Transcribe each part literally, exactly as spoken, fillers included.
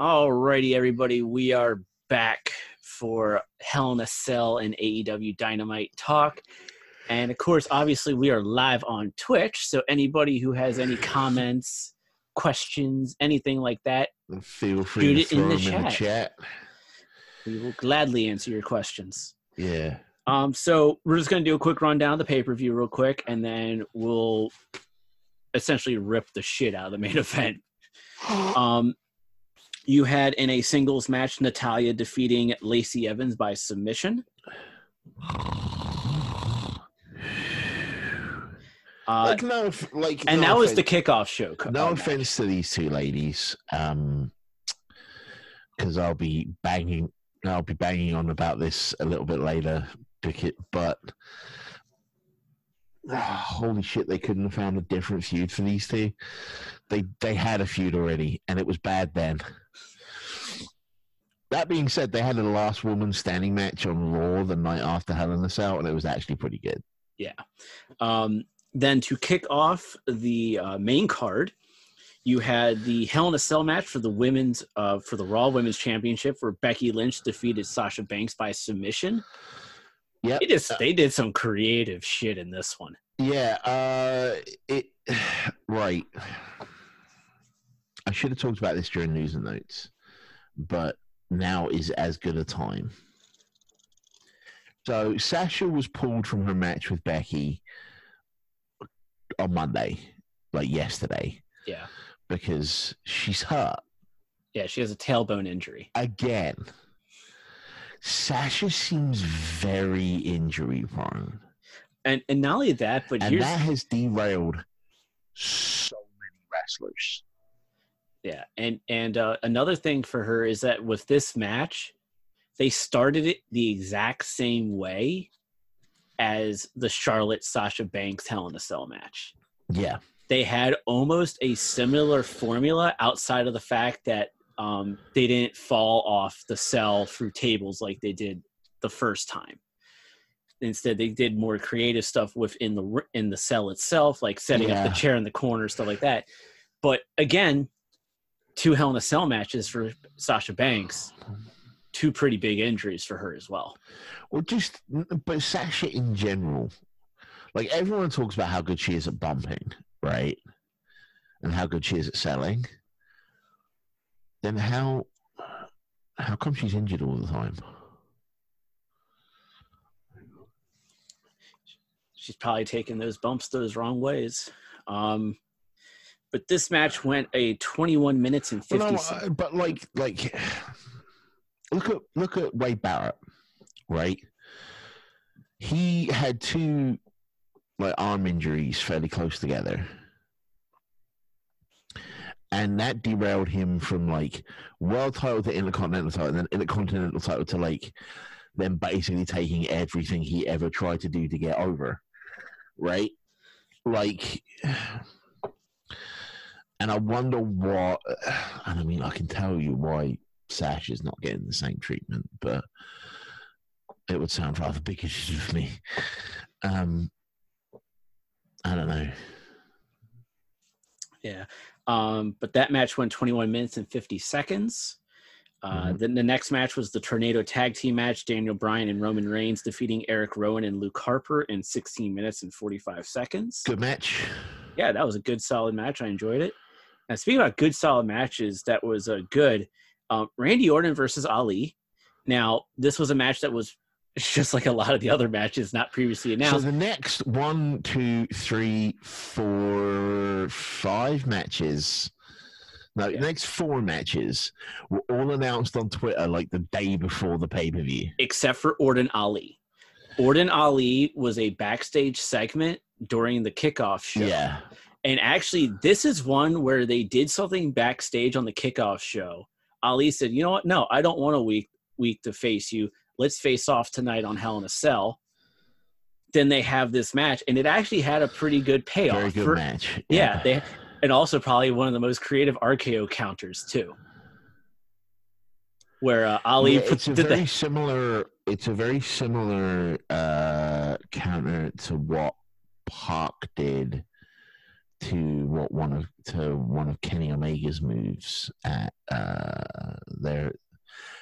Alrighty, everybody, we are back for Hell in a Cell and A E W Dynamite Talk. And, of course, obviously, we are live on Twitch, so anybody who has any comments, questions, anything like that, feel free to it throw in the them in the chat. We will gladly answer your questions. Yeah. Um. So we're just going to do a quick rundown of the pay-per-view real quick, and then we'll essentially rip the shit out of the main event. Um. You had in a singles match Natalya defeating Lacey Evans by submission. Uh, like no, like and no that offense, was the kickoff show. No uh, offense match. to these two ladies, um, because I'll be banging, I'll be banging on about this a little bit later. But oh, holy shit, they couldn't have found a different feud for these two. They they had a feud already, and it was bad then. That being said, they had a last woman standing match on Raw the night after Hell in a Cell, and it was actually pretty good. Yeah. Um, then to kick off the uh, main card, you had the Hell in a Cell match for the women's uh, for the Raw Women's Championship, where Becky Lynch defeated Sasha Banks by submission. Yeah, they just they did some creative shit in this one. Yeah. Uh, it right. I should have talked about this during news and notes, but now is as good a time. So Sasha was pulled from her match with Becky on Monday, like yesterday. Yeah. Because she's hurt. Yeah, she has a tailbone injury. Again. Sasha seems very injury prone. And and not only that, but and here's... that has derailed so many wrestlers. Yeah, and and uh, another thing for her is that with this match, they started it the exact same way as the Charlotte Sasha Banks Hell in a Cell match. Yeah, they had almost a similar formula outside of the fact that um, they didn't fall off the cell through tables like they did the first time. Instead, they did more creative stuff within the in the cell itself, like setting yeah. up the chair in the corner, stuff like that. But again, two Hell in a Cell matches for Sasha Banks, two pretty big injuries for her as well. Well, just, but Sasha in general, like everyone talks about how good she is at bumping, right? And how good she is at selling. Then how, how come she's injured all the time? She's probably taking those bumps those wrong ways. Um, But this match went a twenty-one minutes and fifty. Well, no, but like, like, look at look at Wade Barrett, right? He had two like arm injuries fairly close together, and that derailed him from like world title to intercontinental title, and then intercontinental title to like them basically taking everything he ever tried to do to get over, right? Like. And I wonder what, and I mean, I can tell you why Sasha's not getting the same treatment, but it would sound rather bigoted of me. Um, I don't know. Yeah. Um, but that match went twenty-one minutes and fifty seconds. Uh, mm-hmm. Then the next match was the Tornado Tag Team match, Daniel Bryan and Roman Reigns defeating Eric Rowan and Luke Harper in sixteen minutes and forty-five seconds. Good match. Yeah, that was a good, solid match. I enjoyed it. And speaking about good, solid matches, that was a uh, good. Um, Randy Orton versus Ali. Now, this was a match that was just like a lot of the other matches not previously announced. So the next one, two, three, four, five matches, no, yeah. the next four matches were all announced on Twitter like the day before the pay-per-view. Except for Orton Ali. Orton Ali was a backstage segment during the kickoff show. Yeah. And actually, this is one where they did something backstage on the kickoff show. Ali said, you know what? No, I don't want a week week to face you. Let's face off tonight on Hell in a Cell. Then they have this match, and it actually had a pretty good payoff. Very good for, match. Yeah. yeah, they and also probably one of the most creative R K O counters, too. Where uh, Ali yeah, it's a did very the, similar. It's a very similar uh, counter to what Pac did to what one of to one of Kenny Omega's moves at uh,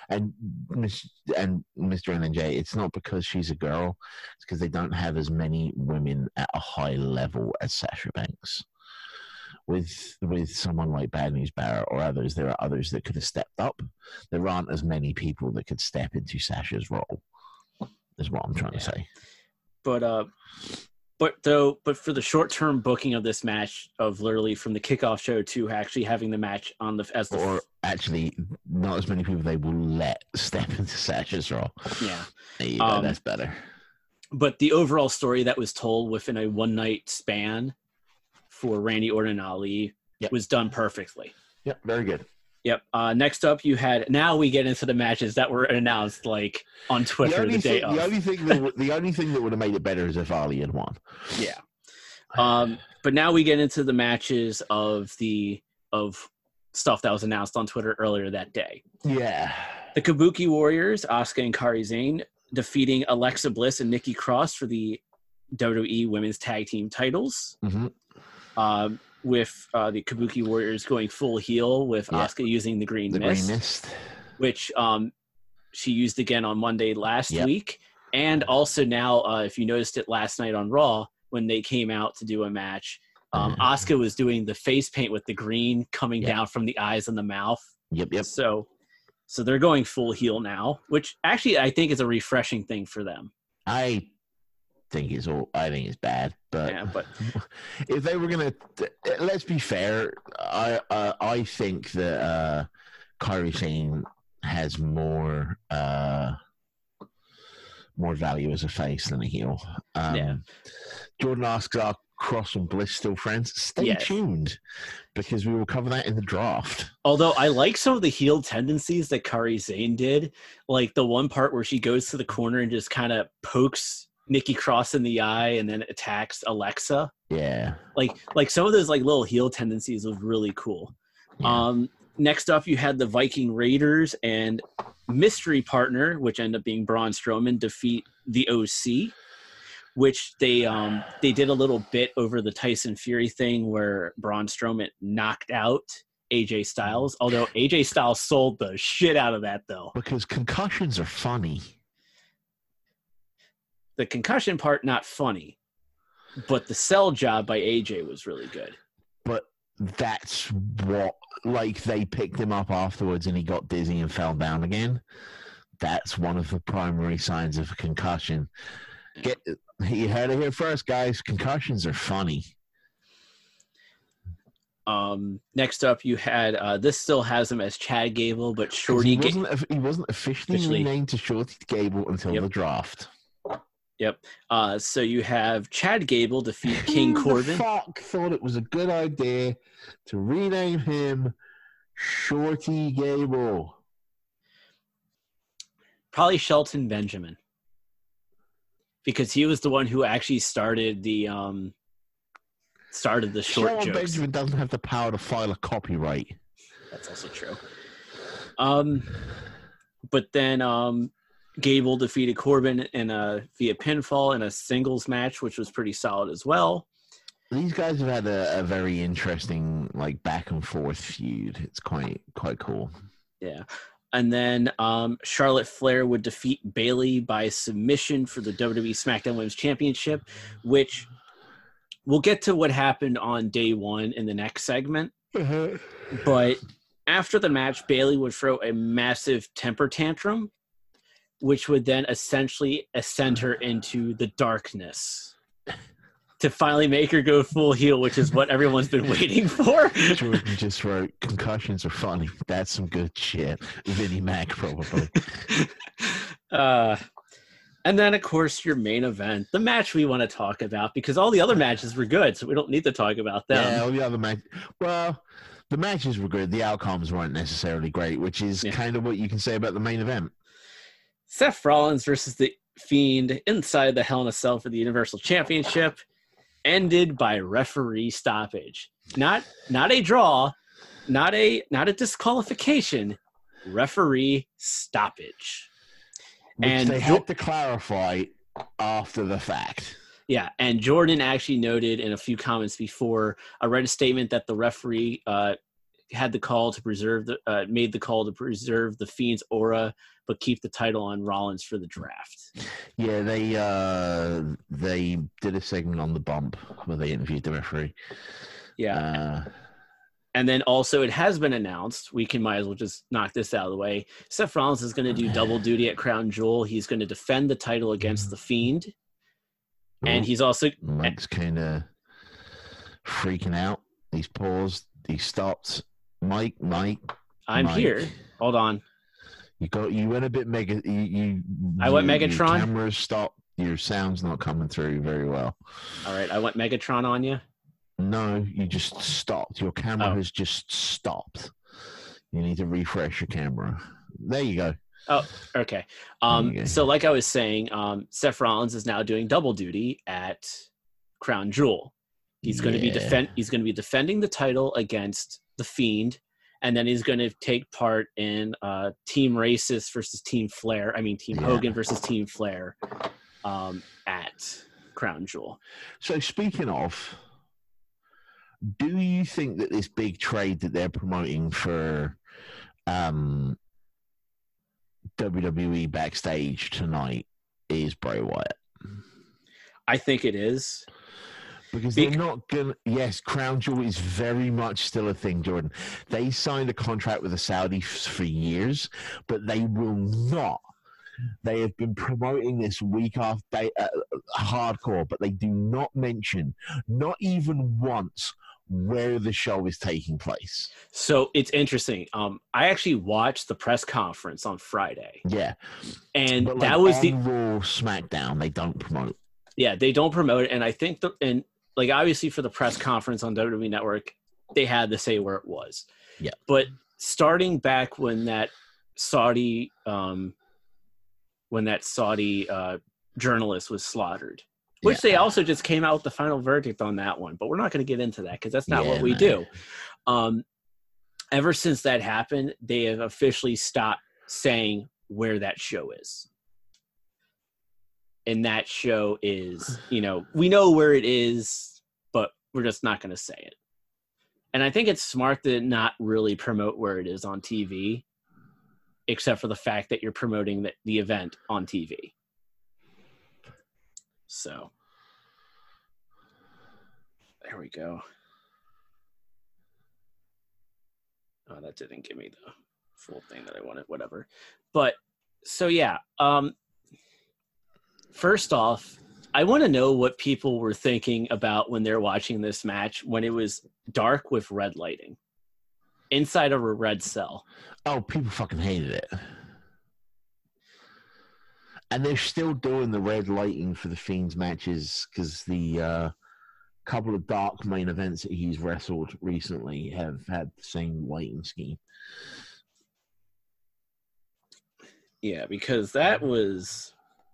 And Miss and Mister N J, it's not because she's a girl; it's because they don't have as many women at a high level as Sasha Banks. With with someone like Bad News Barrett or others, there are others that could have stepped up. There aren't as many people that could step into Sasha's role. Is what I'm trying yeah. to say. But uh, but though, but for the short term booking of this match, of literally from the kickoff show to actually having the match on the as the or f- actually not as many people they will let step into Sasha's role. Yeah, there you go, um, that's better. But the overall story that was told within a one night span for Randy Orton and Ali yep. was done perfectly. Yep, very good. Yep. Uh, next up, you had. Now we get into the matches that were announced, like on Twitter the, the day thing, of. The only thing that w- the only thing that would have made it better is if Ali had won. Yeah. Um, but now we get into the matches of the of stuff that was announced on Twitter earlier that day. Yeah. The Kabuki Warriors, Asuka and Kairi Sane, defeating Alexa Bliss and Nikki Cross for the W W E Women's Tag Team titles. Mm-hmm. Um, with uh, the Kabuki Warriors going full heel with yeah. Asuka using the green the mist, green mist, which um, she used again on Monday last yep. week. And also now, uh, if you noticed it last night on Raw, when they came out to do a match, um, uh, Asuka was doing the face paint with the green coming yep. down from the eyes and the mouth. Yep, yep. So, so they're going full heel now, which actually I think is a refreshing thing for them. I think it's all. I think it's bad, but, yeah, but if they were gonna, let's be fair. I uh, I think that uh, Kairi Sane has more uh, more value as a face than a heel. Um, yeah. Jordan asks, "Are Cross and Bliss still friends?" Stay yes. tuned, because we will cover that in the draft. Although I like some of the heel tendencies that Kairi Sane did, like the one part where she goes to the corner and just kind of pokes Nikki Cross in the eye and then attacks Alexa. Yeah. Like like some of those like little heel tendencies was really cool. Yeah. Um, next up you had the Viking Raiders and mystery partner, which ended up being Braun Strowman, defeat the O C, which they um they did a little bit over the Tyson Fury thing where Braun Strowman knocked out A J Styles, although A J Styles sold the shit out of that though. Because concussions are funny. The concussion part, not funny, but the sell job by A J was really good. But that's what, like, they picked him up afterwards and he got dizzy and fell down again. That's one of the primary signs of a concussion. Get you heard it here first, guys. Concussions are funny. Um, next up, you had uh, this still has him as Chad Gable, but Shorty. He wasn't, Ga- he wasn't officially, officially renamed to Shorty Gable until yep. the draft. Yep. Uh, so you have Chad Gable defeat King Who Corbin. The fuck thought it was a good idea to rename him Shorty Gable? Probably Shelton Benjamin, because he was the one who actually started the um started the short Shelton jokes. Benjamin doesn't have the power to file a copyright. That's also true. Um, but then um. Gable defeated Corbin in a via pinfall in a singles match, which was pretty solid as well. These guys have had a, a very interesting, like, back and forth feud. It's quite quite cool. Yeah, and then um, Charlotte Flair would defeat Bayley by submission for the W W E SmackDown Women's Championship, which we'll get to what happened on day one in the next segment. Uh-huh. But after the match, Bayley would throw a massive temper tantrum, which would then essentially ascend her into the darkness to finally make her go full heel, which is what everyone's been waiting for. Jordan just wrote, concussions are funny. That's some good shit. Vinnie Mac, probably. Uh, and then, of course, your main event, the match we want to talk about, because all the other matches were good, so we don't need to talk about them. Yeah, all the other matches. Well, the matches were good. The outcomes weren't necessarily great, which is yeah. kind of what you can say about the main event. Seth Rollins versus The Fiend inside the Hell in a Cell for the Universal Championship ended by referee stoppage. Not not a draw, not a not a disqualification, referee stoppage. Which and they had to clarify after the fact. Yeah, and Jordan actually noted in a few comments before, I read a statement that the referee uh, had the call to preserve the uh, made the call to preserve the Fiend's aura, but keep the title on Rollins for the draft. Yeah, they uh, they did a segment on the bump where they interviewed the referee. Yeah. Uh, And then also it has been announced, we can might as well just knock this out of the way. Seth Rollins is going to do double duty at Crown Jewel. He's going to defend the title against The Fiend. And he's also... Mike's kind of freaking out. He's paused. He stopped. Mike, Mike. I'm Mike. here. Hold on. You got. You went a bit mega. You. you I went you, Megatron. Your camera stopped. Your sound's not coming through very well. All right. I went Megatron on you. No, you just stopped. Your camera Oh. has just stopped. You need to refresh your camera. There you go. Oh, okay. Um, so like I was saying, um, Seth Rollins is now doing double duty at Crown Jewel. He's going to Yeah. be defend. He's going to be defending the title against The Fiend, and then he's going to take part in uh, Team Racist versus Team Flair. I mean, Team Yeah. Hogan versus Team Flair um, at Crown Jewel. So speaking of, do you think that this big trade that they're promoting for um, W W E backstage tonight is Bray Wyatt? I think it is. Because Bec- they're not going to... Yes, Crown Jewel is very much still a thing, Jordan. They signed a contract with the Saudis for years, but they will not. They have been promoting this week after day, uh, hardcore, but they do not mention, not even once, where the show is taking place. So it's interesting. Um, I actually watched the press conference on Friday, Yeah. and But like that was on the Raw, SmackDown, they don't promote. yeah they don't promote it, and I think the and like obviously for the press conference on W W E Network, they had to say where it was. Yeah. But starting back when that Saudi um, when that Saudi uh, journalist was slaughtered. Which Yeah. they also just came out with the final verdict on that one. But we're not going to get into that because that's not Yeah, what we man. do. Um, ever since that happened, they have officially stopped saying where that show is. And that show is, you know, we know where it is, but we're just not going to say it. And I think it's smart to not really promote where it is on T V, except for the fact that you're promoting the, the event on T V. So, there we go. Oh, that didn't give me the full thing that I wanted, whatever. But, so yeah, um, first off, I want to know what people were thinking about when they're watching this match when it was dark with red lighting inside of a red cell. Oh, people fucking hated it. And they're still doing the red lighting for the Fiend's matches because the uh, couple of dark main events that he's wrestled recently have had the same lighting scheme. Yeah, because that was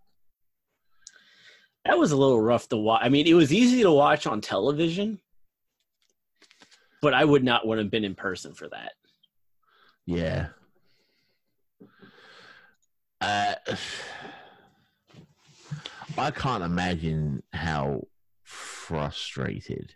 that was a little rough to watch. I mean, it was easy to watch on television, but I would not want to have been in person for that. Yeah. Uh, I can't imagine how frustrated.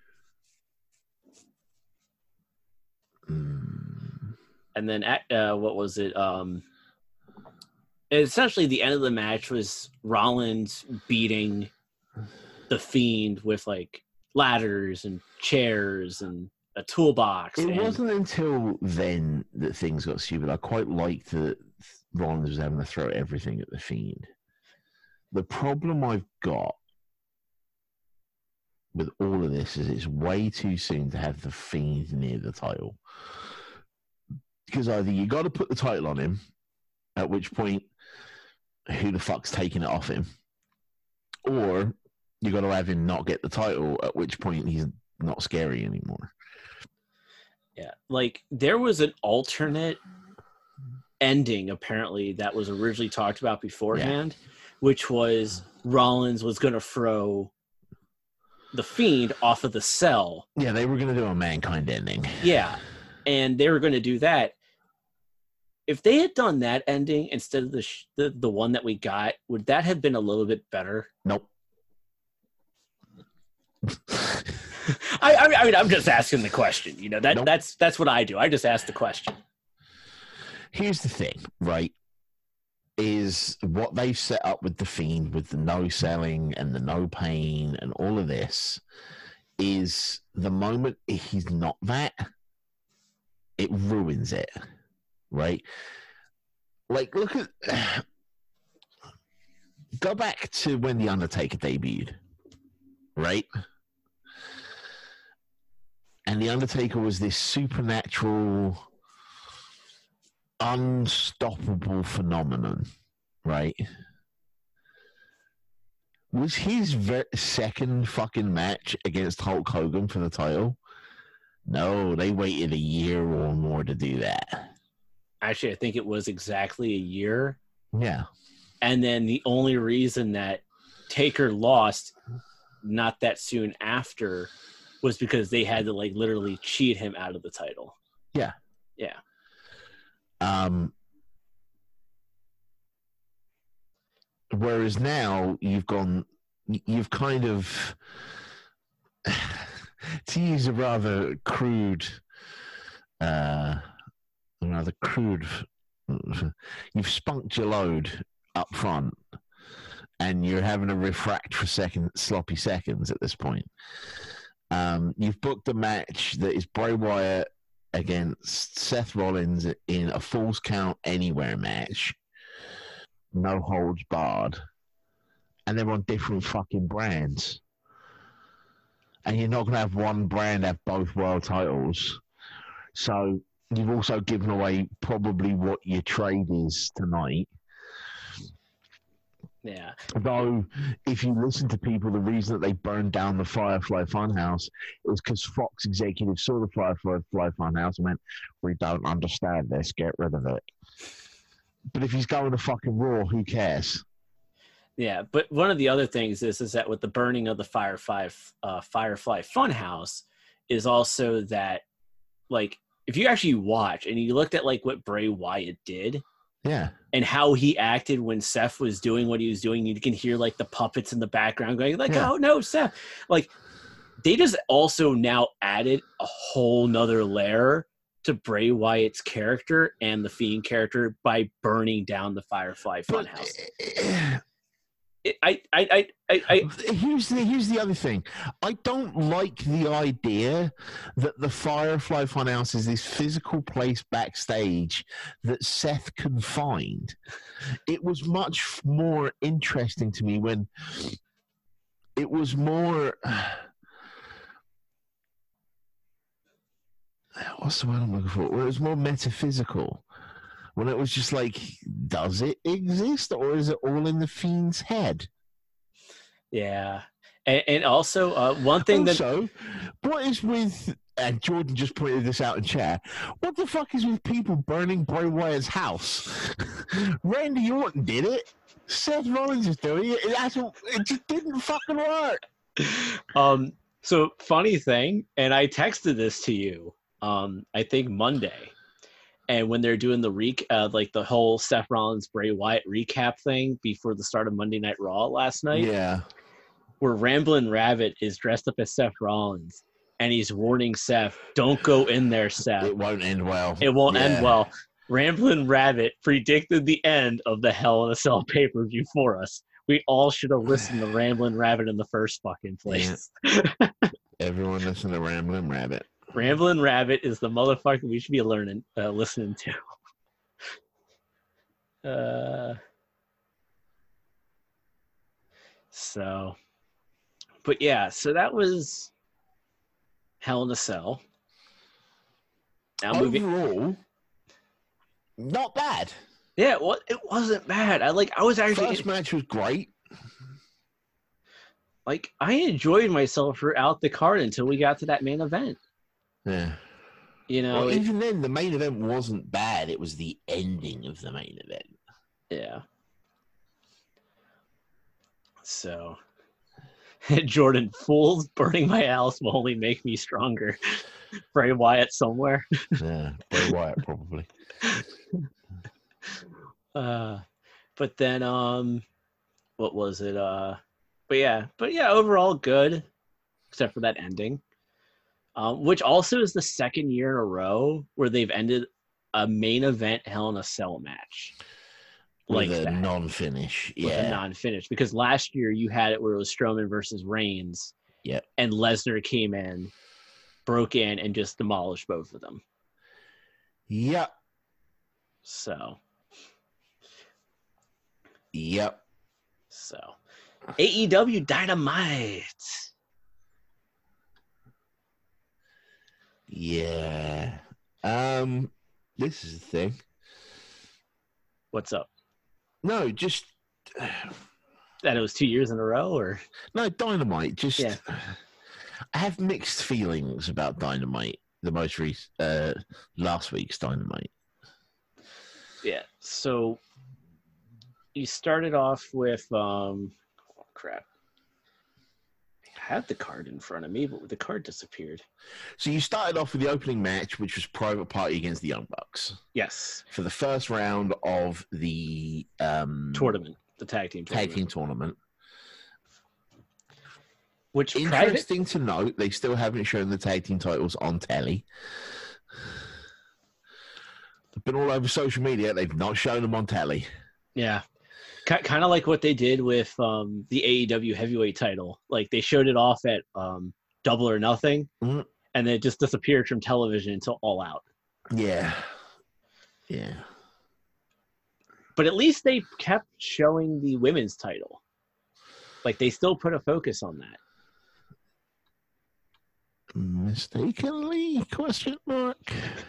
Mm. And then, uh, what was it? Um, essentially, the end of the match was Rollins beating the Fiend with like ladders and chairs and a toolbox. It and, wasn't until then that things got stupid. I quite liked that Rollins was having to throw everything at the Fiend. The problem I've got with all of this is it's way too soon to have the Fiend near the title. Because either you got to put the title on him, at which point, who the fuck's taking it off him? Or you got to have him not get the title, at which point he's not scary anymore. Yeah, like there was an alternate ending apparently that was originally talked about beforehand, yeah. which was Rollins was going to throw the Fiend off of the cell. Yeah, they were going to do a Mankind ending. Yeah, and they were going to do that. If they had done that ending instead of the, sh- the the one that we got, would that have been a little bit better? Nope. I, I mean, I mean, I'm just asking the question. You know, that Nope. that's that's what I do. I just ask the question. Here's the thing, right? Is what they've set up with the Fiend, with the no selling and the no pain and all of this, is the moment he's not that, it ruins it, right? Like, look at, go back to when The Undertaker debuted, right? And The Undertaker was this supernatural, unstoppable phenomenon, right? Was his ver- second fucking match against Hulk Hogan for the title? No, they waited a year or more to do that. Actually, I think it was exactly a year. Yeah. And then the only reason that Taker lost not that soon after was because they had to like literally cheat him out of the title. Yeah. Yeah. Um, whereas now you've gone, you've kind of, to use a rather crude, uh, rather crude, you've spunked your load up front and you're having to refract for second, sloppy seconds at this point. Um, you've booked a match that is Bray Wyatt against Seth Rollins in a Falls Count Anywhere match. No holds barred. And they're on different fucking brands. And you're not going to have one brand have both world titles. So you've also given away probably what your trade is tonight. Yeah. Though, if you listen to people, the reason that they burned down the Firefly Funhouse is because Fox executives saw the Firefly Funhouse and went, "We don't understand this, get rid of it." But if he's going to fucking Raw, who cares? Yeah, but one of the other things is is that with the burning of the Firefly uh, Firefly Funhouse is also that, like, if you actually watch and you looked at like what Bray Wyatt did, yeah, and how he acted when Seth was doing what he was doing, you can hear like the puppets in the background going like, Yeah. "Oh no, Seth!" Like, they just also now added a whole nother layer to Bray Wyatt's character and the Fiend character by burning down the Firefly but, Funhouse. uh, It, I, I, I, I, I, here's the here's the other thing. I don't like the idea that the Firefly Funhouse is this physical place backstage that Seth can find. It was much more interesting to me when it was more. What's the word I'm looking for? Where it was more metaphysical. When it was just like, does it exist or is it all in the Fiend's head? yeah. And, and also, uh, one thing also, that. what is with, and Jordan just pointed this out in chat, what the fuck is with people burning Bray Wyatt's house? Randy Orton did it. Seth Rollins is doing it. It, hasn't, it just didn't fucking work. Um, so, funny thing, and I texted this to you, um, I think Monday. And when they're doing the re uh, like the whole Seth Rollins Bray Wyatt recap thing before the start of Monday Night Raw last night, Yeah, where Ramblin' Rabbit is dressed up as Seth Rollins and he's warning Seth, "Don't go in there, Seth. it won't end well. It won't yeah. end well." Ramblin' Rabbit predicted the end of the Hell in a Cell pay-per-view for us. We all should have listened to Ramblin' Rabbit in the first fucking place. Yeah. Everyone listen to Ramblin' Rabbit. Ramblin' Rabbit is the motherfucker we should be learning, uh, listening to. Uh, so, but yeah, so that was Hell in a Cell. Now moving, Overall, not bad. yeah, well, it wasn't bad. I like, I was actually First match was great. like, I enjoyed myself throughout the card until we got to that main event. Yeah. You know, Well, it- even then, the main event wasn't bad. It was the ending of the main event. yeah. So, Jordan, fools burning my house will only make me stronger. Bray Wyatt somewhere. Yeah, Bray Wyatt probably. Uh, but then, um, what was it? Uh, but yeah, but yeah, overall good, except for that ending. um, which also is the second year in a row where they've ended a main event Hell in a Cell match With like a that, non-finish. with a Yeah. non-finish. Because last year you had it where it was Strowman versus Reigns, Yep. and Lesnar came in, broke in, and just demolished both of them. Yep. So, Yep. so A E W Dynamite. Yeah. Um, this is the thing. What's up? No, just That it was two years in a row, or no Dynamite. Just Yeah. I have mixed feelings about Dynamite. The most recent, uh, last week's Dynamite. yeah. So you started off with um, oh, crap. I had the card in front of me, but the card disappeared. So you started off with the opening match, which was Private Party against the Young Bucks Yes, for the first round of the um, tournament, the tag team tournament. tag team tournament. Which private, Interesting to note, they still haven't shown the tag team titles on telly. They've been all over social media. They've not shown them on telly. yeah, kind of like what they did with um, the A E W heavyweight title. Like they showed it off at um, Double or Nothing, Mhm. and then it just disappeared from television until All Out. Yeah. Yeah. But at least they kept showing the women's title. Like they still put a focus on that. Mistakenly? Question mark.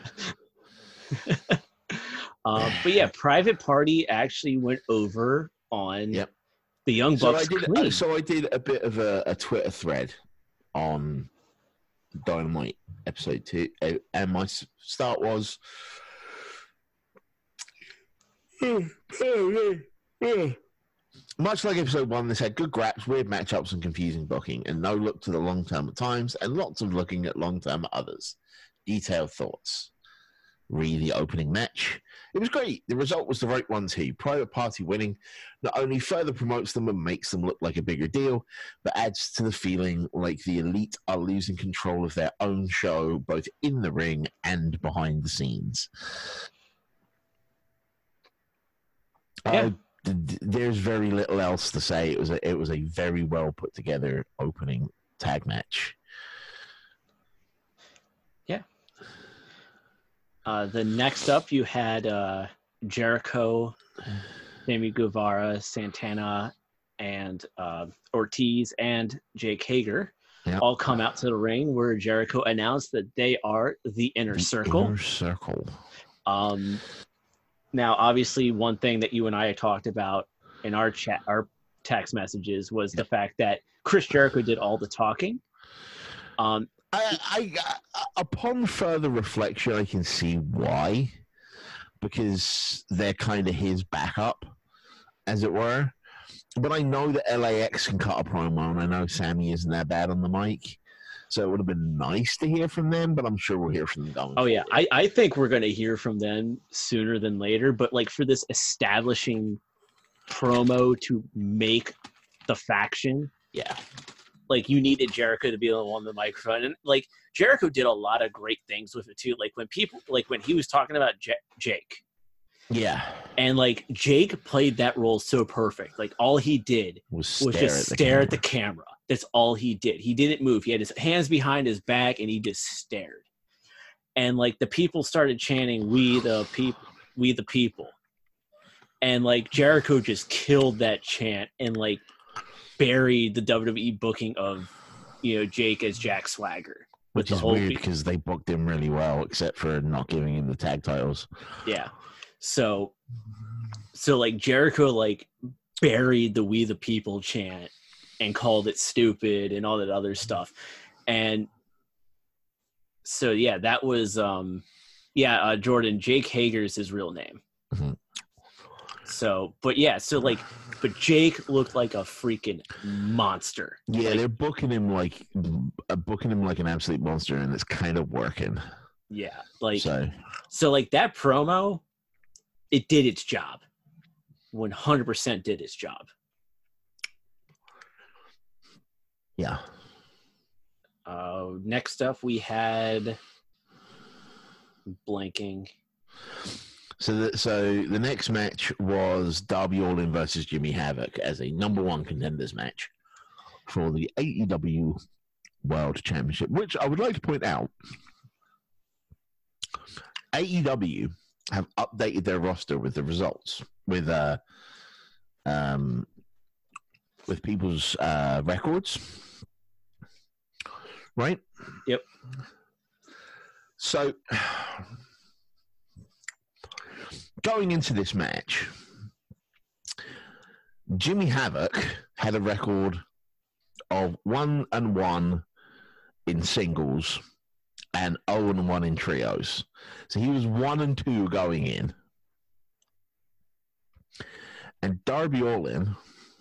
um, but yeah, Private Party actually went over on Yep. the Young So I Bucks. did. clean. Uh, so I did a bit of a, a Twitter thread on Dynamite episode two, uh, and my s- start was. Much like episode one, this had good graps, weird matchups, and confusing booking, and no look to the long term at times, and lots of looking at long term at others. Detailed thoughts. Re the opening match. It was great. The result was the right one too. Private Party winning not only further promotes them and makes them look like a bigger deal, but adds to the feeling like the elite are losing control of their own show, both in the ring and behind the scenes. Yeah. Uh, d- d- there's very little else to say. It was a, it was a very well put together opening tag match. Uh, the next up, you had uh, Jericho, Sammy Guevara, Santana, and uh, Ortiz, and Jake Hager Yep. all come out to the ring, where Jericho announced that they are the Inner The Circle. Inner Circle. Um, now, obviously, one thing that you and I had talked about in our chat, our text messages, was the fact that Chris Jericho did all the talking. Um, I, I, I, upon further reflection, I can see why, because they're kind of his backup, as it were. But I know that L A X can cut a promo, and I know Sammy isn't that bad on the mic, so it would have been nice to hear from them. But I'm sure we'll hear from them going. Oh yeah, forward. I, I think we're going to hear from them sooner than later. But like for this establishing promo to make the faction, yeah. like you needed Jericho to be the one on the microphone, and like Jericho did a lot of great things with it too. Like when people, like when he was talking about J- Jake, Yeah. and like Jake played that role so perfect. Like all he did Was, was stare just at the stare camera. at the camera. That's all he did. He didn't move. He had his hands behind his back and he just stared. And like the people started chanting, "We the people, we the people." And like Jericho just killed that chant and like buried the W W E booking of, you know, Jake as Jack Swagger. with Which the is whole weird be- because they booked him really well, except for not giving him the tag titles. Yeah. So, so like Jericho like buried the "We the People" chant and called it stupid and all that other stuff. And so, yeah, that was, um, yeah, uh, Jordan, Jake Hager's his real name. Mhm. So, but yeah, so like, but Jake looked like a freaking monster. Yeah, Like, they're booking him like uh, booking him like an absolute monster, and it's kind of working. yeah, like, so, so like that promo, it did its job. one hundred percent did its job. yeah, Uh, next up, we had blanking. So the, so the next match was Darby Allin versus Jimmy Havoc as a number one contenders match for the A E W World Championship, which I would like to point out, A E W have updated their roster with the results, with uh, um, with people's uh, records, right? Yep. So going into this match, Jimmy Havoc had a record of one and one in singles and zero and one in trios. So he was one and two going in. And Darby Allin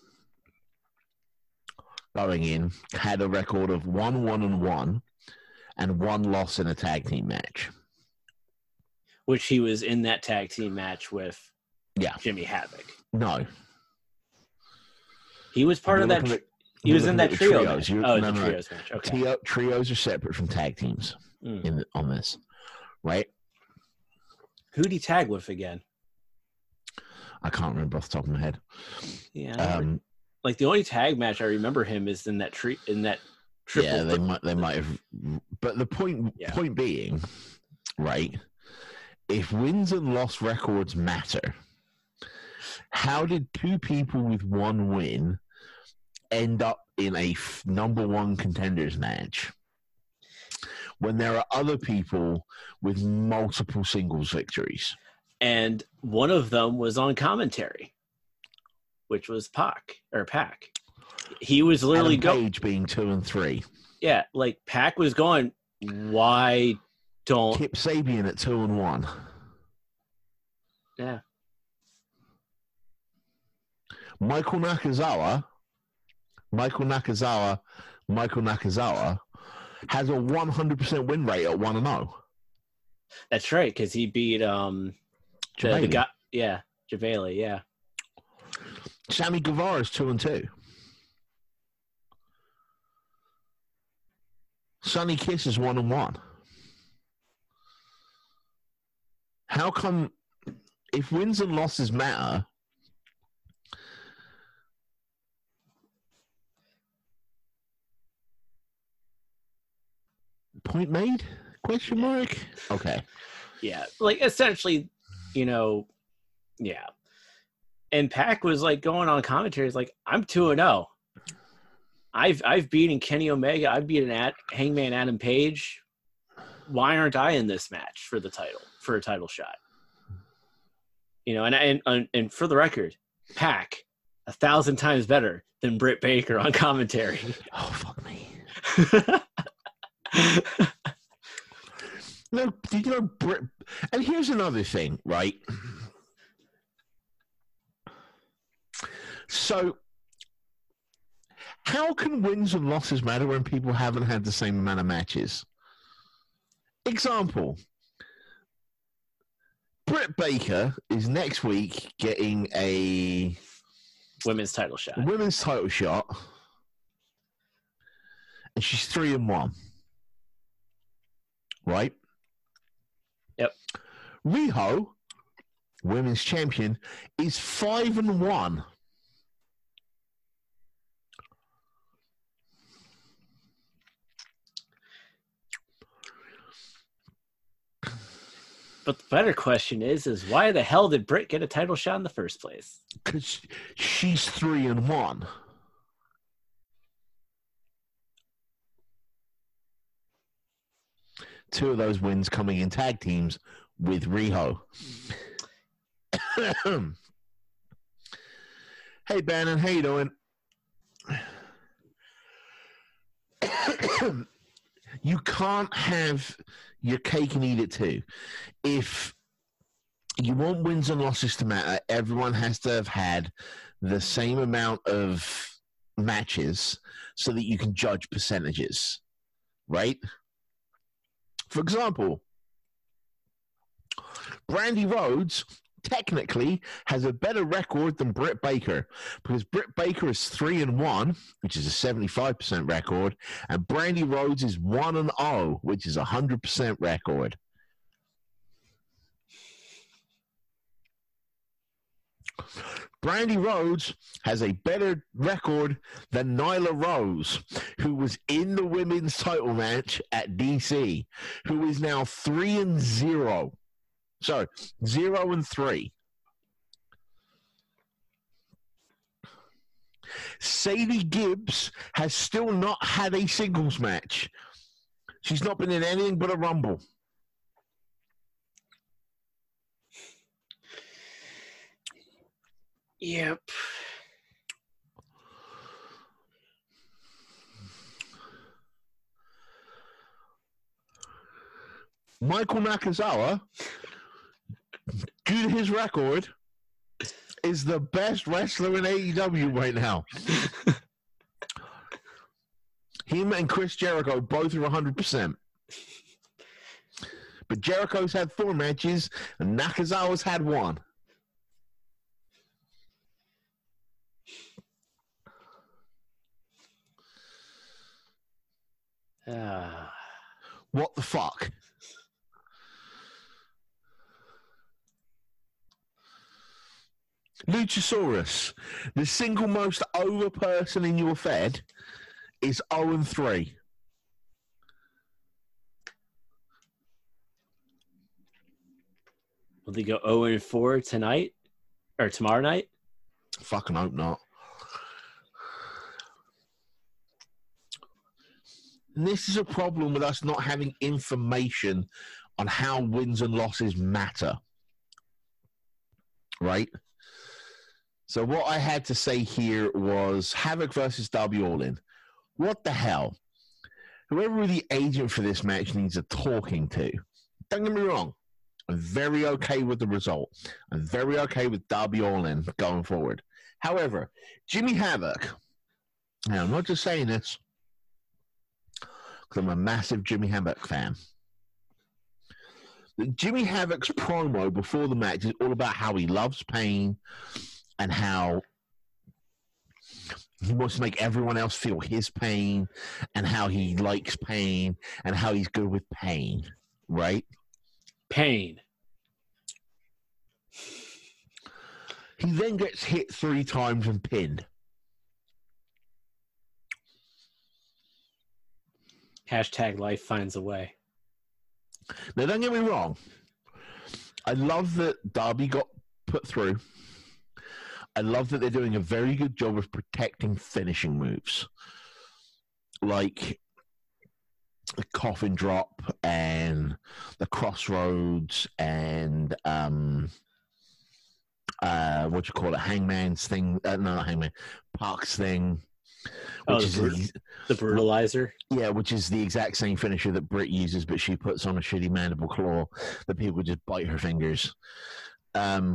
going in had a record of one one and one and one loss in a tag team match. Which he was in that tag team match with yeah. Jimmy Havoc. No. He was part of that. Tri- he was in that trio match. Oh, no, the no, trios no. match. Okay. Trio, trios are separate from tag teams mm. in the, on this, right? Who'd he tag with again? I can't remember off the top of my head. Yeah. Um, like the only tag match I remember him is in that tree in that triple. Yeah, they might they might have. But the point yeah. point being, right? If wins and loss records matter, how did two people with one win end up in a f- number one contenders match when there are other people with multiple singles victories? And one of them was on commentary, which was Pac or Pac. He was literally going Page being two and three. Yeah, like Pac was going, why don't Kip Sabian at two and one? Yeah. Michael Nakazawa, Michael Nakazawa, Michael Nakazawa has a one hundred percent win rate at one and zero. That's right, because he beat um, the, the guy, yeah, Javale, yeah. Sammy Guevara's two and two. Sonny Kiss is one and one. How come, if wins and losses matter, point made? Question mark? Okay. Yeah, like essentially, you know, yeah. And Pac was like going on commentaries like, I'm two and zero. I've I've beaten Kenny Omega. I've beaten Ad, Hangman Adam Page. Why aren't I in this match for the title for a title shot? You know, and and and for the record, Pac a thousand times better than Britt Baker on commentary. Oh fuck me. No, did you know Britt? And here's another thing, right? So, how can wins and losses matter when people haven't had the same amount of matches? Example. Britt Baker is next week getting a women's title shot. Women's title shot. And she's three and one. Right? Yep. Riho, women's champion, is five and one. But the better question is, is why the hell did Britt get a title shot in the first place? Because she's three and one. Two of those wins coming in tag teams with Riho. Hey, Bannon, how you doing? You can't have your cake and eat it too. If you want wins and losses to matter, everyone has to have had the same amount of matches so that you can judge percentages, right? For example, Brandy Rhodes technically has a better record than Britt Baker, because Britt Baker is three and one, which is a seventy-five percent record, and Brandy Rhodes is one and zero, which is a hundred percent record. Brandy Rhodes has a better record than Nyla Rose, who was in the women's title match at D C, who is now three and zero. Sorry, zero and three. Sadie Gibbs has still not had a singles match. She's not been in anything but a Rumble. Yep. Michael Nakazawa, due to his record, is the best wrestler in A E W right now. Him and Chris Jericho both are one hundred percent. But Jericho's had four matches, and Nakazawa's had one. Uh, what the fuck? Luchasaurus, the single most over person in your Fed, is zero and three. Will they go zero and four tonight or tomorrow night? Fucking hope not. And this is a problem with us not having information on how wins and losses matter. Right? So what I had to say here was Havoc versus Darby Allin. What the hell? Whoever the agent for this match needs a talking to. Don't get me wrong. I'm very okay with the result. I'm very okay with Darby Allin going forward. However, Jimmy Havoc, and I'm not just saying this, I'm a massive Jimmy Havoc fan. Jimmy Havoc's promo before the match is all about how he loves pain and how he wants to make everyone else feel his pain and how he likes pain and how he's good with pain, right? Pain. He then gets hit three times and pinned. Hashtag life finds a way. Now, don't get me wrong. I love that Darby got put through. I love that they're doing a very good job of protecting finishing moves. Like the coffin drop and the crossroads and um, uh, what you call it, Hangman's thing. Uh, no, not Hangman. Park's thing. Oh, Which the, is brut- the brutalizer? Yeah, which is the exact same finisher that Britt uses, but she puts on a shitty mandible claw that people just bite her fingers. Um,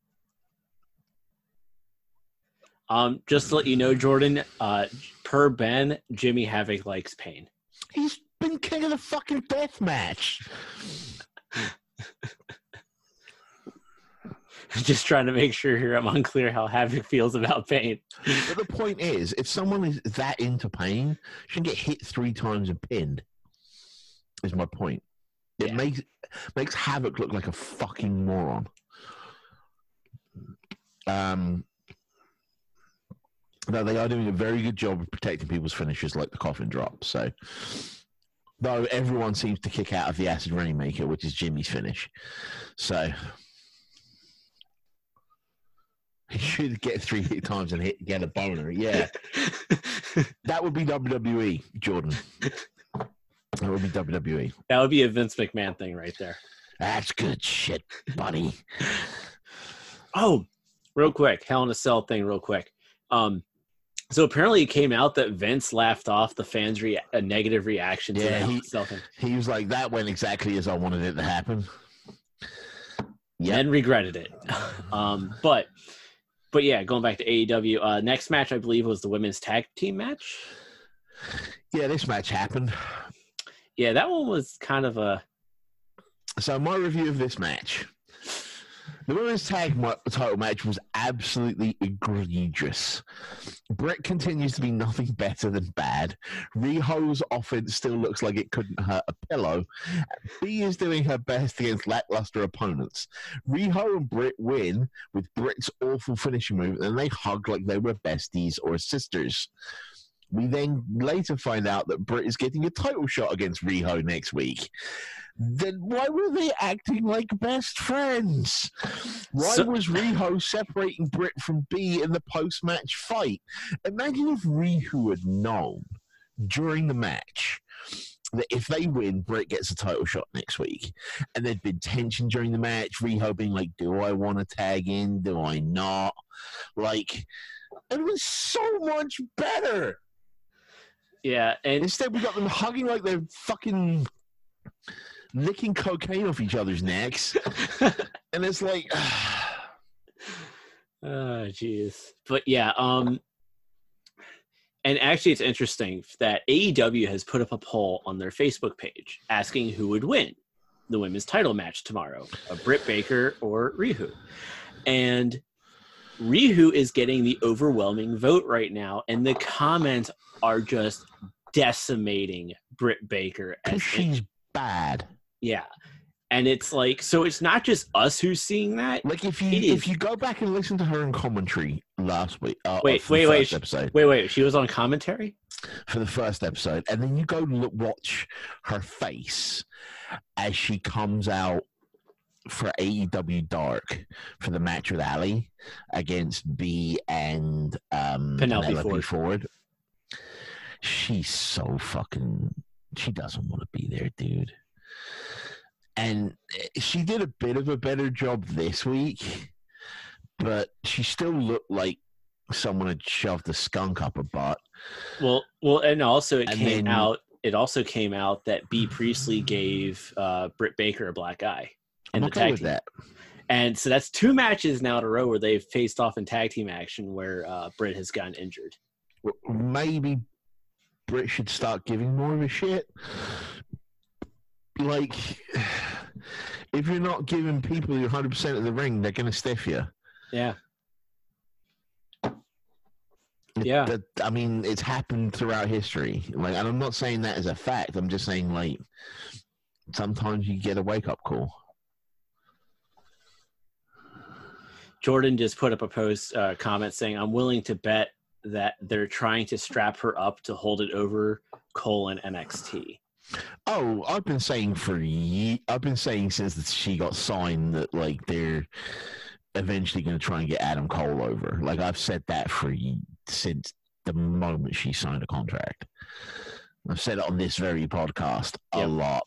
um, just to let you know, Jordan, uh, per Ben, Jimmy Havoc likes pain. He's been king of the fucking death match. Just trying to make sure here I'm unclear how Havoc feels about pain. But the point is, if someone is that into pain, shouldn't get hit three times and pinned. Is my point. It Yeah. makes makes Havoc look like a fucking moron. Um, no, they are doing a very good job of protecting people's finishes, like the coffin drop. So, though everyone seems to kick out of the Acid Rainmaker, which is Jimmy's finish. So. He should get three hit times and hit get a boner. Yeah. That would be W W E, Jordan. That would be W W E. That would be a Vince McMahon thing right there. That's good shit, buddy. Oh, real quick. Hell in a Cell thing real quick. Um, so apparently it came out that Vince laughed off the fans' rea- a negative reaction to Yeah, the Hell in he- a Cell thing. He was like, that went exactly as I wanted it to happen. Yeah. And regretted it. um, but... But yeah, going back to A E W, uh, next match I believe was the women's tag team match. Yeah, this match happened. Yeah, that one was kind of a. So my review of this match. The women's tag ma- title match was absolutely egregious. Britt continues to be nothing better than bad. Riho's offense still looks like it couldn't hurt a pillow. B is doing her best against lackluster opponents. Riho and Britt win with Britt's awful finishing move, and they hug like they were besties or sisters. We then later find out that Britt is getting a title shot against Riho next week. Then why were they acting like best friends? Why So- was Riho separating Britt from B in the post-match fight? Imagine if Riho had known during the match that if they win, Britt gets a title shot next week. And there'd been tension during the match, Riho being like, do I want to tag in? Do I not? Like, it was so much better. Yeah, and Instead, we got them hugging like they're fucking licking cocaine off each other's necks. And it's like, oh jeez. But yeah, um and actually it's interesting that A E W has put up a poll on their Facebook page asking who would win the women's title match tomorrow, a Britt Baker or Riho. And Riho is getting the overwhelming vote right now, and the comments are just decimating Britt Baker. because she's bad. Yeah. And it's like, so it's not just us who's seeing that. Like if you It if is. you go back and listen to her in commentary last week, uh, Wait, for the wait, wait. first episode, Wait, wait. She was on commentary? for the first episode, and then you go look, watch her face as she comes out for A E W Dark for the match with Ali against B and um, Penelope Penelope Ford. Ford. She's so fucking. She doesn't want to be there, dude. And she did a bit of a better job this week, but she still looked like someone had shoved a skunk up her butt. Well, well, and also it And came then- out. It also came out that B Priestley gave uh, Britt Baker a black eye in I'm the okay tag with team. that. And so that's two matches now in a row where they've faced off in tag team action where uh, Britt has gotten injured. Maybe Britt should start giving more of a shit. Like, if you're not giving people your one hundred percent of the ring, they're going to stiff you. Yeah. It- Yeah. That, I mean, it's happened throughout history. Like, and I'm not saying that as a fact. I'm just saying, like, sometimes you get a wake-up call. Jordan just put up a post uh, comment saying, I'm willing to bet that they're trying to strap her up to hold it over Cole and N X T. Oh, I've been saying for ye- I've been saying since she got signed that like they're eventually going to try and get Adam Cole over. Like I've said that for ye- since the moment she signed a contract. I've said it on this very podcast a Yep. lot.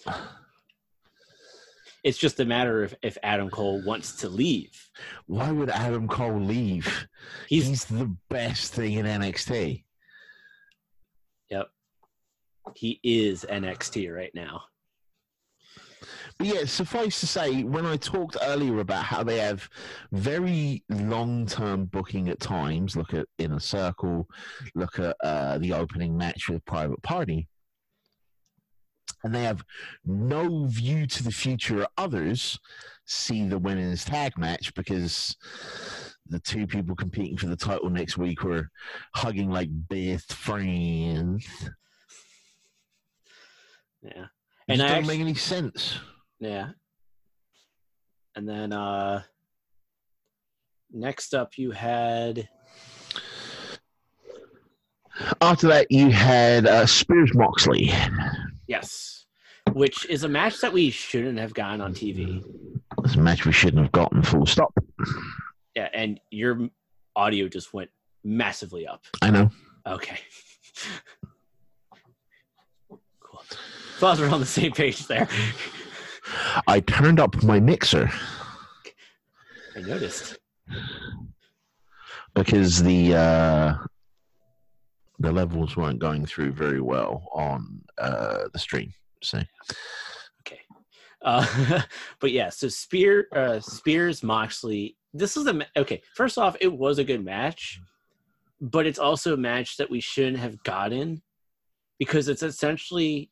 It's just a matter of if Adam Cole wants to leave. Why would Adam Cole leave? He's, He's the best thing in N X T. yep. He is N X T right now. But yeah, suffice to say, when I talked earlier about how they have very long-term booking at times, look at Inner Circle, look at uh, the opening match with Private Party, and they have no view to the future at others, see the women's tag match because the two people competing for the title next week were hugging like best friends. Yeah. It And just I doesn't actually, make any sense. yeah. And then uh, next up you had, After that, you had uh, Spears Moxley. yes, which is a match that we shouldn't have gotten on T V. It's a match we shouldn't have gotten, full stop. Yeah, and your audio just went massively up. I know. Okay. Cool. So as we're on the same page there. I turned up my mixer I noticed. because the uh, the levels weren't going through very well on uh, the stream. So Okay. Uh, but yeah, so Spear, uh, Spears, Moxley. This is a ma- okay. First off, it was a good match, but it's also a match that we shouldn't have gotten because it's essentially,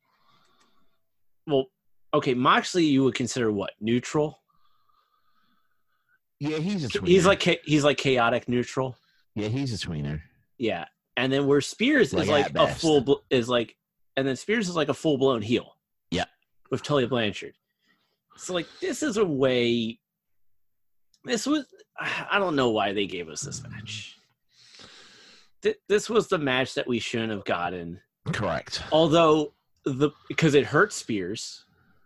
well, okay, Moxley you would consider what, neutral? Yeah, he's a tweener. He's like he's like chaotic neutral. Yeah, he's a tweener. Yeah, and then where Spears Like, is like at a best. full bl- is like, and then Spears is like a full blown heel. Yeah, with Tully Blanchard. So like this is a way. This was I don't know why they gave us this match. Th- this was the match that we shouldn't have gotten. correct. Although the because it hurt Spears.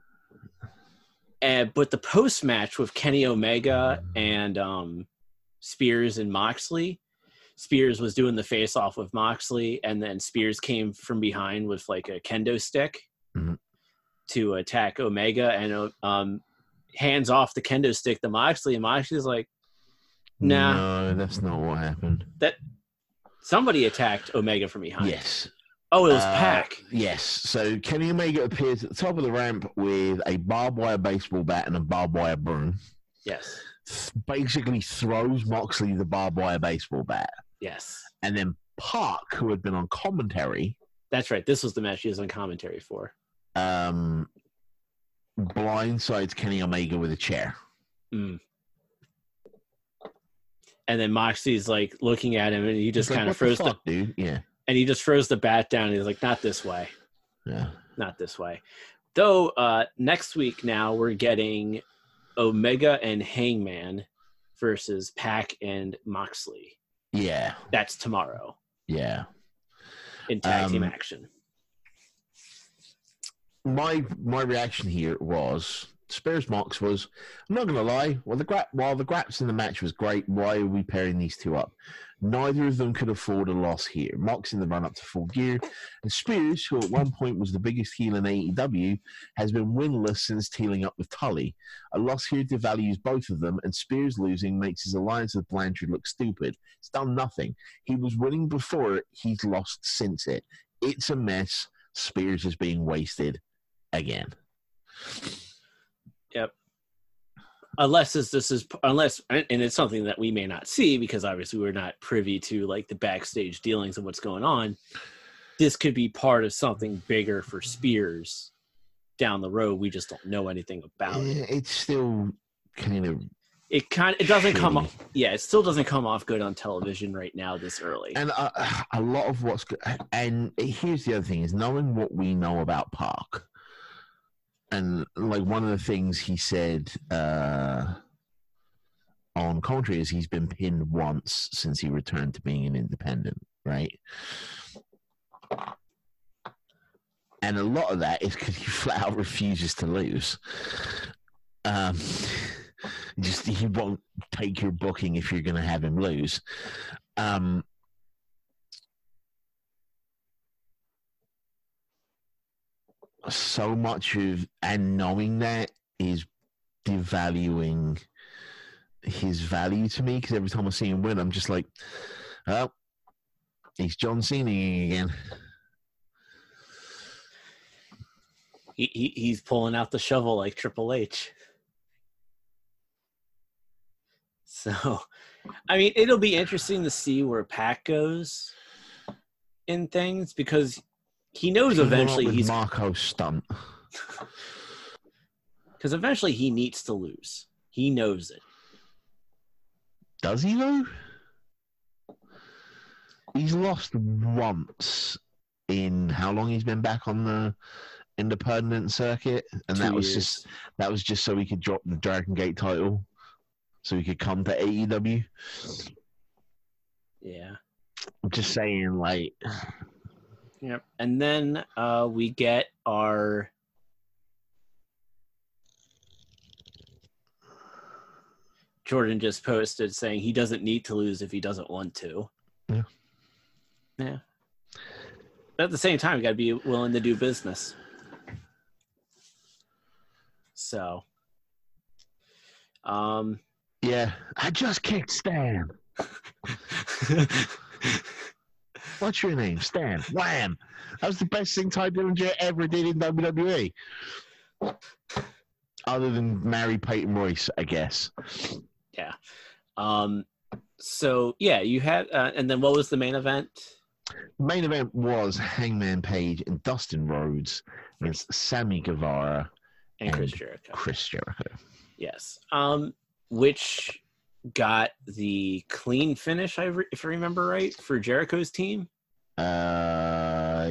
And, but the post match with Kenny Omega and um, Spears and Moxley, Spears was doing the face off with Moxley, and then Spears came from behind with like a kendo stick mm-hmm. to attack Omega, and um, hands off the kendo stick to Moxley, and Moxley's like, "Nah, no, that's not what happened." That somebody attacked Omega from behind. Yes. Oh, it was uh, Pac. Yes. So Kenny Omega appears at the top of the ramp with a barbed wire baseball bat and a barbed wire broom. Yes. Basically throws Moxley the barbed wire baseball bat. Yes. And then Pac, who had been on commentary. That's right. This was the match he was on commentary for. Um, blindsides Kenny Omega with a chair. Mm. And then Moxley's like looking at him, and he just like, kind of "What froze the, the, fuck, dude." Yeah. and he just throws the bat down. And he's like, "Not this way, Yeah, not this way." Though uh, next week now we're getting Omega and Hangman versus Pac and Moxley. yeah, That's tomorrow yeah. in tag Um, team action. My my reaction here was Spears Mox was, I'm not going to lie, well, the gra- while the graps in the match was great, why are we pairing these two up? Neither of them could afford a loss here. Mox in the run-up to Full Gear, and Spears, who at one point was the biggest heel in A E W, has been winless since teaming up with Tully. A loss here devalues both of them, and Spears losing makes his alliance with Blanchard look stupid. It's done nothing. He was winning before it. He's lost since it. It's a mess. Spears is being wasted again. Yep. Unless this, this is unless and it's something that we may not see because obviously we're not privy to like the backstage dealings of what's going on. This could be part of something bigger for Spears down the road. We just don't know anything about Yeah, it. it's still kind of It kind it doesn't come shitty. off. Yeah, it still doesn't come off good on television right now this early. And uh, a lot of what's go- and here's the other thing is knowing what we know about Pac. And like one of the things he said uh, on commentary is he's been pinned once since he returned to being an independent, right? And a lot of that is because he flat out refuses to lose. Um, just he won't take your booking if you're going to have him lose. Um, so much of and knowing that is devaluing his value to me because every time I see him win, I'm just like, oh, he's John Cena again. He, he he's pulling out the shovel like Triple H. So, I mean, it'll be interesting to see where Pac goes in things because he knows eventually he's Marco stunt. because eventually he needs to lose. He knows it. Does he though? He's lost once in how long he's been back on the independent circuit, and Two that was years. just that was just so he could drop the Dragon Gate title, so he could come to A E W. Yeah. I'm just saying, like, Yep. And then uh, we get our Jordan just posted saying he doesn't need to lose if he doesn't want to. Yeah. Yeah. But at the same time, you got to be willing to do business. So, um, yeah, I just kicked Stan. What's your name? Stan. Wham! That was the best thing Ty Dillinger ever did in W W E. Other than marry Peyton Royce, I guess. yeah. Um, so yeah, you had, uh, and then what was the main event? Main event was Hangman Page and Dustin Rhodes against Sammy Guevara And, and Chris Jericho. Chris Jericho. Yes. Um, which got the clean finish, I re- if I remember right, for Jericho's team. Uh,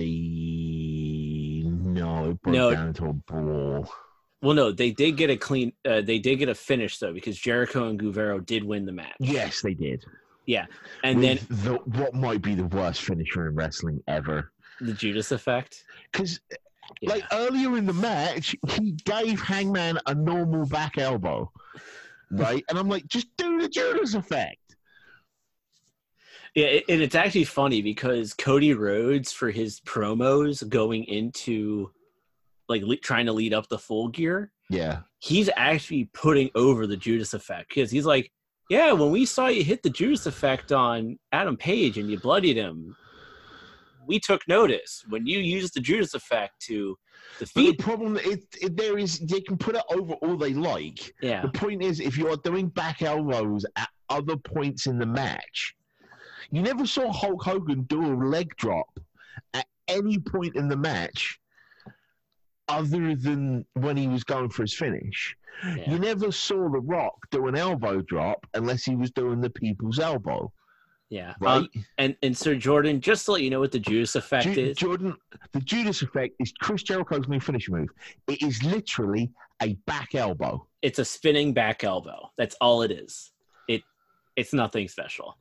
no, it broke No. down into a brawl. Well, no, they did get a clean. Uh, they did get a finish though, because Jericho and Guevara did win the match. Yes, they did. Yeah, and With then the, what might be the worst finisher in wrestling ever. the Judas effect. Because, Yeah. like, earlier in the match, he gave Hangman a normal back elbow, right? And I'm like, just do the Judas effect. Yeah, it, and it's actually funny because Cody Rhodes, for his promos going into, like, le- trying to lead up the Full Gear, Yeah. he's actually putting over the Judas effect, because he's like, yeah, when we saw you hit the Judas effect on Adam Page and you bloodied him, we took notice. When you used the Judas effect to But defeat, the problem is, it, there is, they can put it over all they like. yeah, The point is, if you are doing back elbows at other points in the match, you never saw Hulk Hogan do a leg drop at any point in the match other than when he was going for his finish. yeah. You never saw The Rock do an elbow drop unless he was doing the people's elbow, yeah. right? Um, and and Sir Jordan, just to let you know what the Judas effect Ju- is. Jordan, the Judas effect is Chris Jericho's new finishing move. It is literally a back elbow. It's a spinning back elbow. That's all it is. It it's nothing special.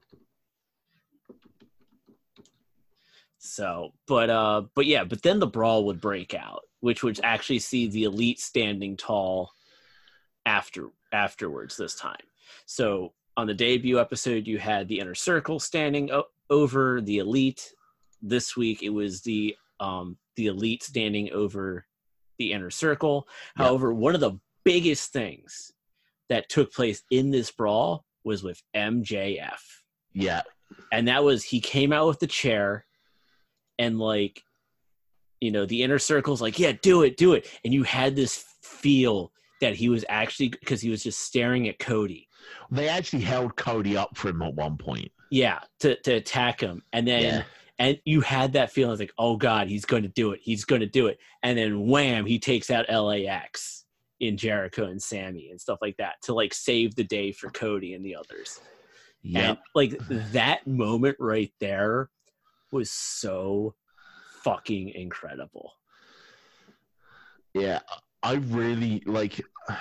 So, but uh, but yeah, but then the brawl would break out, which would actually see the Elite standing tall after afterwards this time. So on the debut episode, you had the Inner Circle standing o- over the Elite. This week, it was the um the Elite standing over the Inner Circle. Yep. However, one of the biggest things that took place in this brawl was with M J F. Yeah. And that was, he came out with the chair, and, like, you know, the Inner Circle's like, yeah, do it, do it. And you had this feel that he was actually, because he was just staring at Cody. They actually held Cody up for him at one point. Yeah, to, to attack him. And then, Yeah. and you had that feeling like, oh God, he's going to do it. He's going to do it. And then wham, he takes out L A X in Jericho and Sammy and stuff like that to, like, save the day for Cody and the others. Yeah. And, like, that moment right there was so fucking incredible. Yeah. I really, like,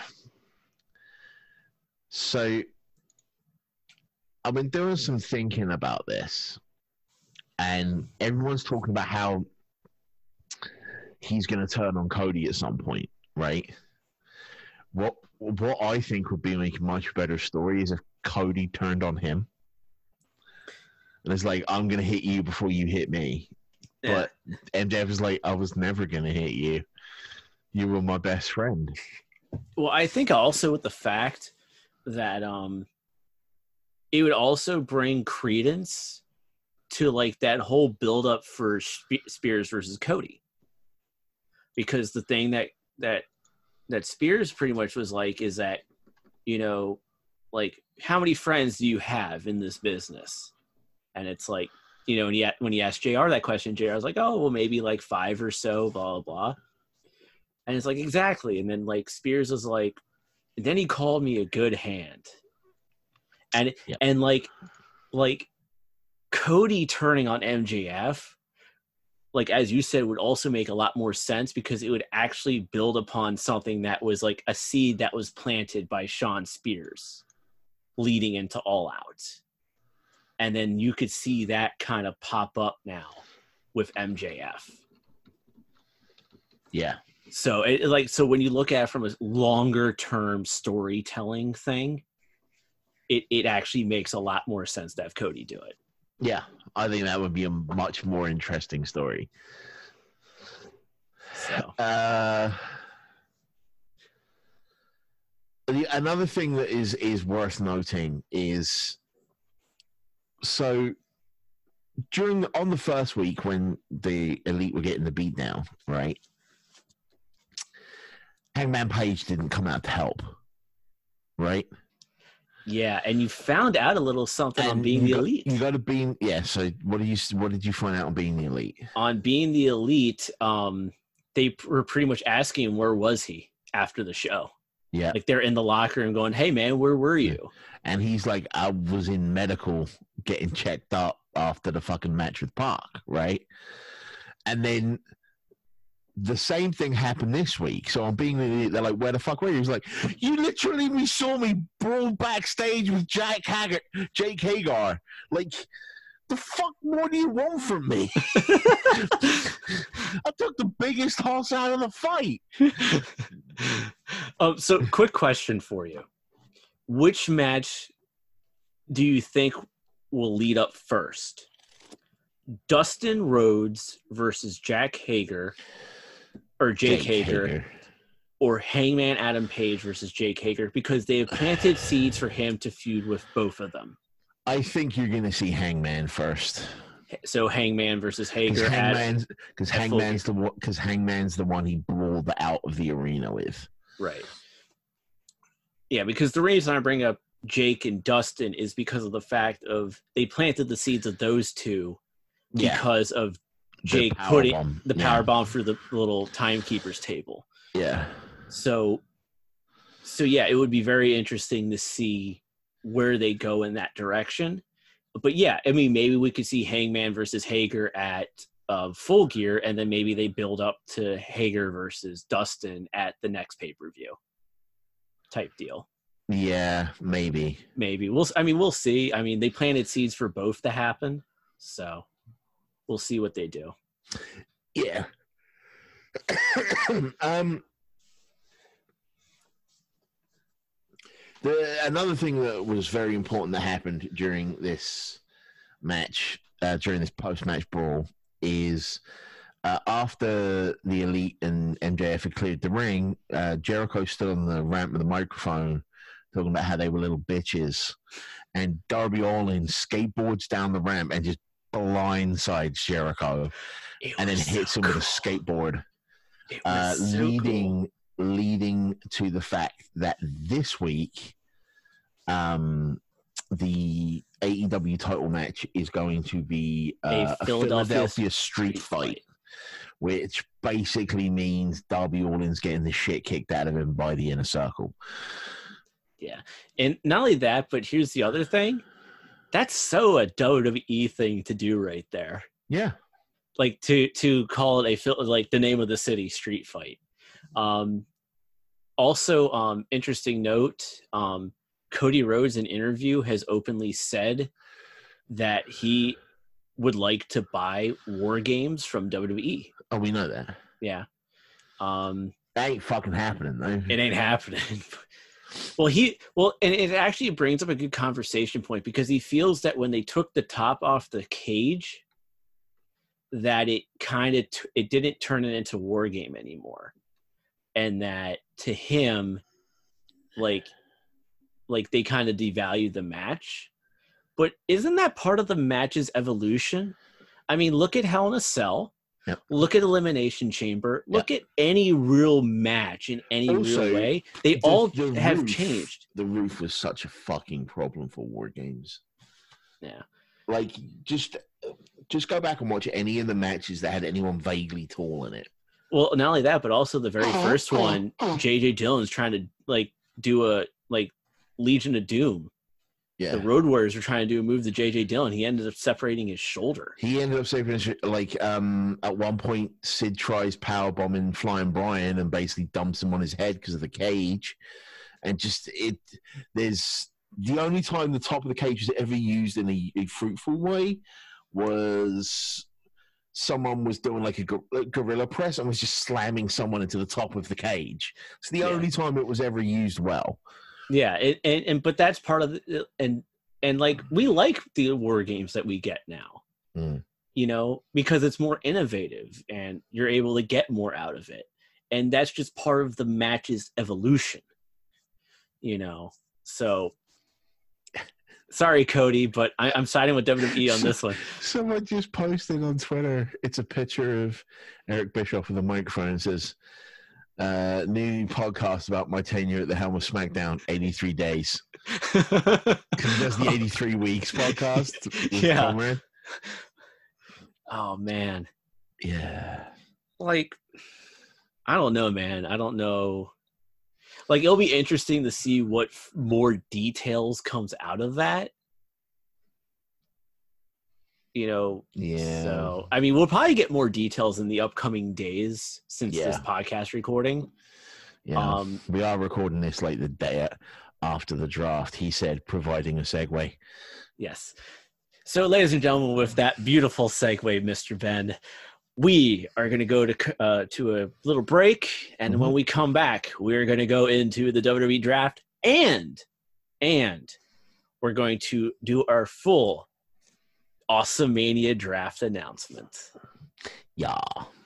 so I've been doing some thinking about this, and everyone's talking about how he's going to turn on Cody at some point, right? What what I think would be like a much better story is if Cody turned on him, and it's like, I'm going to hit you before you hit me. Yeah. But M J F is like, I was never going to hit you. You were my best friend. Well, I think also with the fact that um, it would also bring credence to, like, that whole build-up for Spe- Spears versus Cody, because the thing that that that Spears pretty much was like is that, you know, like, how many friends do you have in this business? And it's like, you know, when he when he asked J R that question, J R was like, oh, well, maybe like five or so, blah blah blah. And it's like, exactly. And then, like, Spears was like, and then he called me a good hand. And Yep. and like like Cody turning on M J F, like, as you said, would also make a lot more sense, because it would actually build upon something that was like a seed that was planted by Shawn Spears leading into All Out. And then you could see that kind of pop up now with M J F. Yeah. So it like so when you look at it from a longer term storytelling thing, it, it actually makes a lot more sense to have Cody do it. Yeah. I think that would be a much more interesting story. So Uh, the, another thing that is, is worth noting is, so during the, on the first week when the Elite were getting the beat down, right? Hangman Page didn't come out to help, right? yeah, and you found out a little something on And Being you the got- Elite. You got to be, yeah. So what did you what did you find out on Being the Elite? On Being the Elite, um, they were pretty much asking him where was he after the show. Yeah. Like they're in the locker room going, "Hey man, where were you?" And he's like, I was in medical getting checked up after the fucking match with Park, right? And then the same thing happened this week. So I'm being an idiot. They're like, where the fuck were you? He's like, you literally we saw me brawl backstage with Jack Haggart, Jake Hagar. Like, the fuck more do you want from me? I took the biggest horse out of the fight. um, so, quick question for you. Which match do you think will lead up first? Dustin Rhodes versus Jack Hager or Jake, Jake Hager, Hager or Hangman Adam Page versus Jake Hager, because they have planted seeds for him to feud with both of them. I think you're going to see Hangman first. So Hangman versus Hager. Because Hangman's, cause Hangman's, the, cause Hangman's the one he brawled out of the arena with. Right. Yeah, because the reason I bring up Jake and Dustin is because of the fact of they planted the seeds of those two because yeah. of Jake putting bomb. the power yeah. bomb through the little timekeeper's table. Yeah. So, so yeah, it would be very interesting to see where they go in that direction. But yeah, I mean, maybe we could see Hangman versus Hager at uh, Full Gear, and then maybe they build up to Hager versus Dustin at the next pay-per-view type deal. Yeah, maybe. Maybe. We'll, I mean, we'll see. I mean, they planted seeds for both to happen, so we'll see what they do. Yeah. um, the another thing that was very important that happened during this match, uh, during this post-match brawl, is uh, after the Elite and M J F had cleared the ring, uh, Jericho stood on the ramp with a microphone talking about how they were little bitches, and Darby Allin skateboards down the ramp and just blindsides Jericho, and then hits so him cool. with a skateboard, uh, so leading cool. leading to the fact that this week, um, the A E W title match is going to be uh, a, a Philadelphia, Philadelphia street, street fight, fight, which basically means Darby Allin's getting the shit kicked out of him by the Inner Circle. Yeah, and not only that, but here's the other thing. That's so a W W E thing to do right there. Yeah. Like to to call it a like the name of the city street fight. Um, also, um, interesting note, um, Cody Rhodes in interview has openly said that he would like to buy War Games from W W E. Oh, we know that. Yeah. Um, that ain't fucking happening, though. It ain't happening. Well, he well, and it actually brings up a good conversation point, because he feels that when they took the top off the cage, that it kind of t- it didn't turn it into War Game anymore, and that to him, like, like they kind of devalued the match. But isn't that part of the match's evolution? I mean, look at Hell in a Cell. Yep. Look at Elimination Chamber. Look yep. at any real match in any also, real way. They the, all the have roof, changed. The roof was such a fucking problem for War Games. Yeah. Like, just just go back and watch any of the matches that had anyone vaguely tall in it. Well, not only that, but also the very first one, J J Dillon's trying to, like, do a, like, Legion of Doom. Yeah. The Road Warriors were trying to do a move to J J Dillon. He ended up separating his shoulder. He ended up separating his, like, um, at one point, Sid tries powerbombing Flying Brian and basically dumps him on his head because of the cage. And just, it, there's, the only time the top of the cage was ever used in a, a fruitful way was someone was doing, like, a, a gorilla press and was just slamming someone into the top of the cage. It's the yeah. only time it was ever used well. Yeah, it, and and but that's part of the and and like we like the War Games that we get now, mm. you know, because it's more innovative and you're able to get more out of it, and that's just part of the match's evolution, you know. So, sorry, Cody, but I, I'm siding with W W E on this one. Someone just posted on Twitter. It's a picture of Eric Bischoff with a microphone and says, Uh, new podcast about my tenure at the helm of SmackDown, eighty-three days. Because he does the eighty-three weeks podcast. Yeah. Conrad. Oh, man. Yeah. Like, I don't know, man. I don't know. like it'll be interesting to see what f- more details comes out of that. You know, Yeah. So I mean, we'll probably get more details in the upcoming days since Yeah. this podcast recording. Yeah, Um, we are recording this like the day after the draft. He said, providing a segue. Yes. So, ladies and gentlemen, with that beautiful segue, Mister Ben, we are going to go to uh, to a little break, and Mhm. when we come back, we're going to go into the W W E draft, and and we're going to do our full Awesome Mania draft announcement. Yeah.